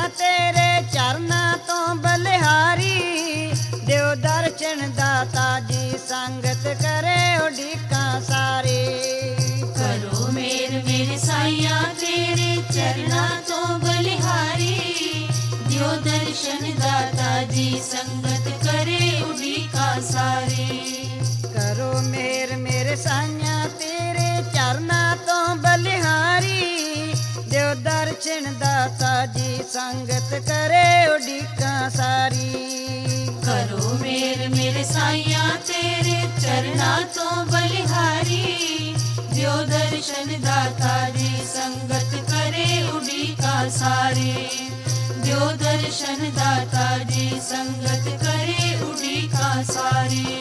तेरे चरना तो बलिहारी। देव दर्शन दाता जी संगत करे उड़ीका सारी। करो मेरे साइया तेरे चरना तो बलिहारी। दियो दर्शन दाता जी संगत करे उड़ीका सारी। करो मेरे साइया तेरे चरना तो बलिहारी। देव दर्शन दाता जी संगत करे उड़ीका सारी। करो मेरे साइया तेरे चरना तो बलिहारी। दियो दर्शन दाता जी संगत करे उड़ीका सारी। दियो दर्शन दाता जी संगत करे उड़ीका सारी।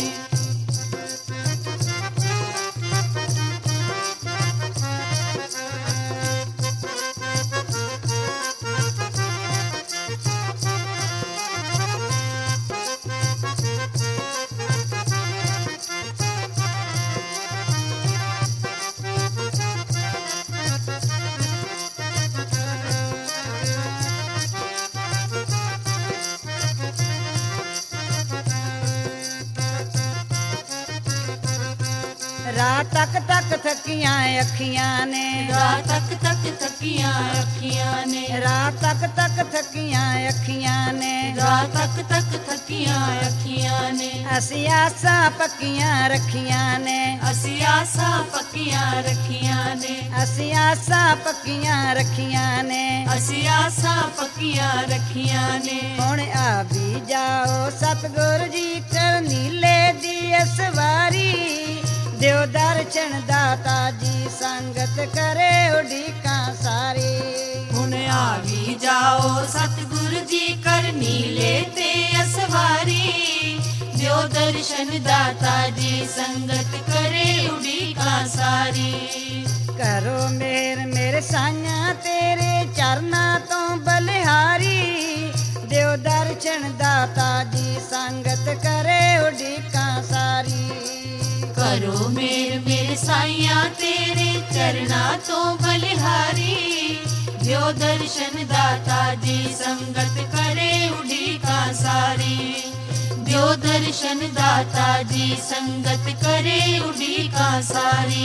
रात तक थकियां अखियां ने। रात तक थकियां अखियां ने। रात तक थकियां अखियां ने। रात तक थकियां अखियां ने। असी आसा पक्कियां रखियां ने। असी आसा पक्कियां रखियां ने। असी आसा पक्कियां रखियां ने। असी आसा पक्कियां रखियां ने। हुण आ भी जाओ सतगुरु जी कर नीले दी सवारी। देव दर्शन दाता जी संगत करे उड़ीका सारी। हुण आ भी जाओ सतगुरु जी कर नीले ते असवारी। दियो दर्शन दाता जी संगत करे उड़ीका सारी। करो मेरे साइया तेरे चरना तो बलिहारी। देव दर्शन दाता जी संगत करे उड़ीका सारी। करो मेरे साइया तेरे चरना तो बलिहारी। दियो दर्शन दाता जी संगत करे उड़ीका सारी। दियो दर्शन दाता जी संगत करे उड़ीका सारी।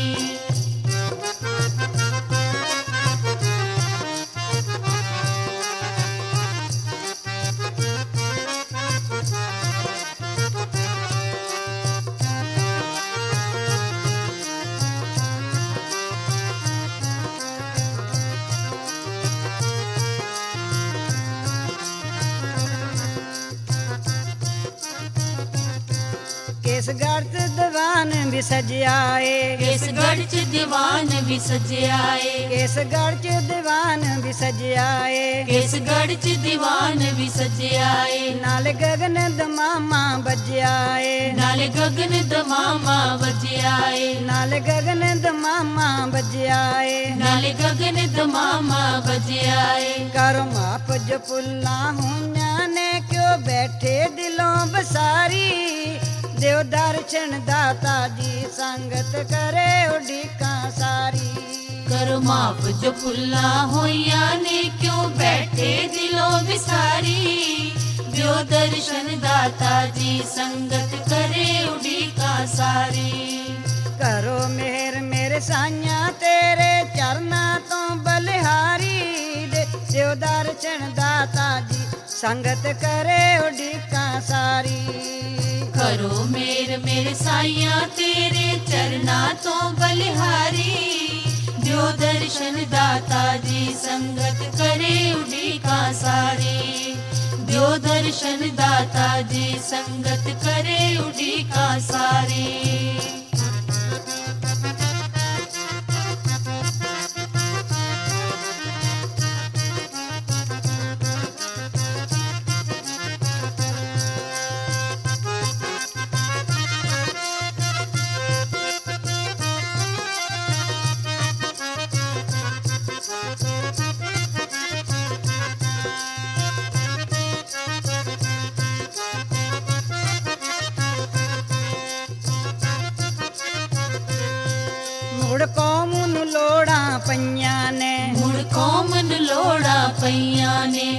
किस गढ़ च दीवान भी सजाए। किस गढ़ च दीवान भी सजाए। किस गढ़ च दीवान भी सजाए। किस गढ़ च दीवान भी सजाए। नाल गगन दमामा बजाए। नाल गगन दमामा बजाए। नाल गगन दमामा बजाए। नाल गगन दमामा बजाए। करो माप जो पुल्ला हुइयां ने क्यों बैठे दिलों बसारी। देव दर्शन दाता जी संगत करे उड़ीका सारी। करो माप जो फुल्ला होइया ने क्यों बैठे दिलों विसारी। दियो दर्शन दाता जी संगत करे उड़ीका सारी। करो मेरे साइया तेरे चरना तो बलिहारी। देव दर्शन दाता जी संगत करे उड़ीका सारी। करो मेरे साइया तेरे चरना तो बलिहारी। दियो दर्शन दाता जी संगत करे उड़ीका सारी। दियो दर्शन दाता जी संगत करे उड़ीका सारी।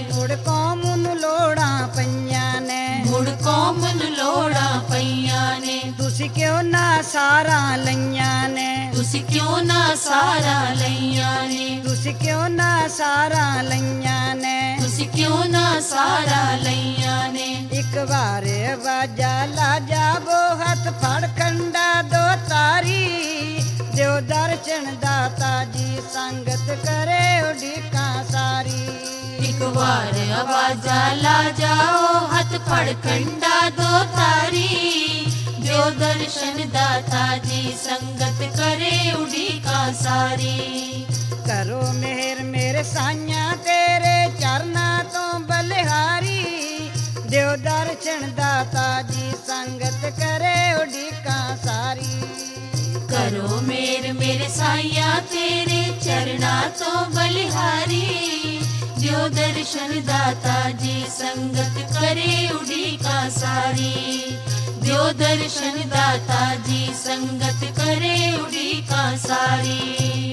ਮੁੜ ਕੌਮ ਨੂੰ ਲੋੜਾਂ ਪਈਆਂ ਨੇ ਮੁੜ ਕੌਮ ਨੂੰ ਲੋੜਾਂ ਪਈਆਂ ਨੇ ਤੁਸੀਂ ਕਿਉਂ ਨਾ ਸਾਰਾਂ ਲਈਆਂ ਨੇ ਤੁਸੀਂ ਕਿਉਂ ਨਾ ਸਾਰਾ ਲਈਆਂ ਨੇ ਤੁਸੀਂ ਕਿਉਂ ਨਾ ਸਾਰਾਂ ਲਈਆਂ ਨੇ ਤੁਸੀਂ ਕਿਉਂ ਨਾ ਸਾਰਾ ਲਈਆਂ ਨੇ ਇੱਕ ਵਾਰ ਆਵਾਜ਼ਾ ਲਾ ਜਾਵੋ ਹੱਥ ਫੜ ਖੰਡਾ ਦੋ ਤਾਰੀ ਦਿਓ ਦਰਸ਼ਨ ਦਾਤਾ ਜੀ ਸੰਗਤ ਕਰੇ ਉਡੀਕਾਂ ਸਾਰੀ ਇੱਕ ਵਾਰ ਆਵਾਜ਼ਾਂ ਲਾ ਜਾਓ ਹੱਥ ਫੜ ਕੰਡਾ ਦੋ ਤਾਰੀ ਦਿਓ ਦਰਸ਼ਨ ਦਾਤਾ ਜੀ ਸੰਗਤ ਕਰੇ ਉਡੀਕਾਂ ਸਾਰੀ ਕਰੋ ਮਿਹਰ ਮੇਰੇ ਸਾਈਆਂ ਤੇਰੇ ਚਰਨਾਂ ਤੋਂ ਬਲਿਹਾਰੀ ਦਿਓ ਦਰਸ਼ਨ ਦਾਤਾ ਜੀ ਸੰਗਤ ਕਰੇ ਉਡੀਕਾਂ ਸਾਰੀ ਕਰੋ ਮੇਰ ਮੇਰੇ ਸਾਈਆਂ ਤੇਰੇ ਚਰਨਾਂ ਤੋਂ ਬਲਿਹਾਰੀ ਦਿਓ ਦਰਸ਼ਨ ਦਾਤਾ ਜੀ ਸੰਗਤ ਕਰੇ ਉਡੀਕਾਂ ਸਾਰੀ ਦਿਓ ਦਰਸ਼ਨ ਦਾਤਾ ਜੀ ਸੰਗਤ ਕਰੇ ਉਡੀਕਾਂ ਸਾਰੀ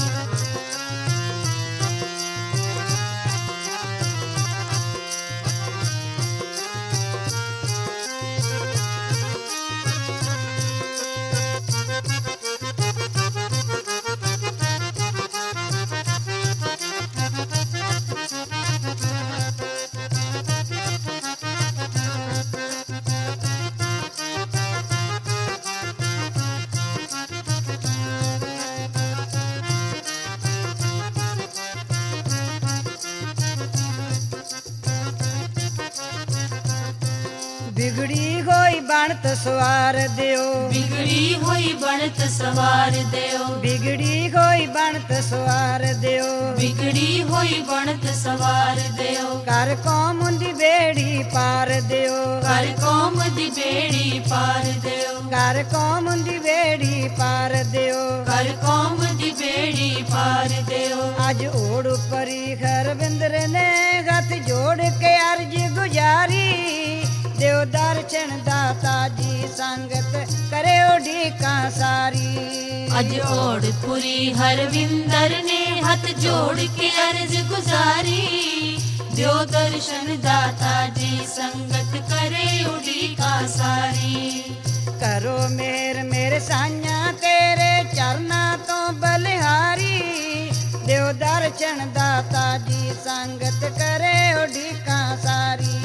ਬਿਗੜੀ ਹੋਈ ਬਣਤ ਸਵਾਰ ਦਿਓ ਬਿਗੜੀ ਹੋਈ ਬਣਤ ਸਵਾਰ ਦਿਓ ਬਿਗੜੀ ਹੋਈ ਬਣਤ ਸਵਾਰ ਦਿਓ ਬਿਗੜੀ ਹੋਈ ਬਣਤ ਸਵਾਰ ਦਿਓ ਕਰ ਕੌਮ ਦੀ ਬੇੜੀ ਪਾਰ ਦਿਓ ਕਰ ਕੌਮ ਦੀ ਬੇੜੀ ਪਾਰ ਦਿਓ ਕਰ ਕੌਮ ਦੀ ਬੇੜੀ ਪਾਰ ਦਿਓ ਕਰ ਕੌਮ ਦੀ ਬੇੜੀ ਪਾਰ ਦਿਓ ਅੱਜ ਓੜ ਪਰੀ ਹਰਵਿੰਦਰ ਨੇ ਹੱਥ ਜੋੜ ਕੇ ਅਰਜ ਗੁਜ਼ਾਰੀ ਦਿਓ ਦਰਸ਼ਨ ਦਾਤਾ ਜੀ ਸੰਗਤ ਕਰੇ ਉਡੀਕਾਂ ਸਾਰੀ ਅੱਜ ਓੜਪੁਰੀ ਹਰਵਿੰਦਰ ਨੇ ਹੱਥ ਜੋੜ ਕੇ ਅਰਜ਼ ਗੁਜ਼ਾਰੀ ਦਿਓ ਦਰਸ਼ਨ ਦਾਤਾ ਜੀ ਸੰਗਤ ਕਰੇ ਉਡੀਕਾਂ ਸਾਰੀ ਕਰੋ ਮਿਹਰ ਮੇਰੇ ਸਾਈਆਂ ਤੇਰੇ ਚਰਨਾਂ ਤੋਂ ਬਲਿਹਾਰੀ ਦਿਓ ਦਰਸ਼ਨ ਦਾਤਾ ਜੀ ਸੰਗਤ ਕਰੇ ਉਡੀਕਾਂ ਸਾਰੀ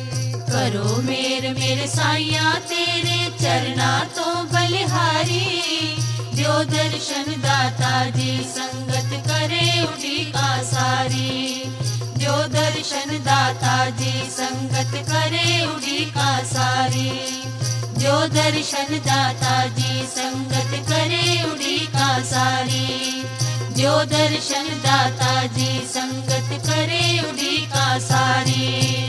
ਕਰੋ ਮੇਰੇ ਸਾਈਆਂ ਤੇਰੇ ਚਰਨਾਂ ਤੋਂ ਬਲਿਹਾਰੀ ਦਿਓ ਦਰਸ਼ਨ ਦਾਤਾ ਜੀ ਸੰਗਤ ਕਰੇ ਉਡੀਕਾਂ ਸਾਰੀ ਦਿਓ ਦਰਸ਼ਨ ਦਾਤਾ ਜੀ ਸੰਗਤ ਕਰੇ ਉਡੀਕਾਂ ਸਾਰੀ ਦਿਓ ਦਰਸ਼ਨ ਦਾਤਾ ਜੀ ਸੰਗਤ ਕਰੇ ਉਡੀਕਾਂ ਸਾਰੀ ਦਿਓ ਦਰਸ਼ਨ ਦਾਤਾ ਜੀ ਸੰਗਤ ਕਰੇ ਉਡੀਕਾਂ ਸਾਰੀ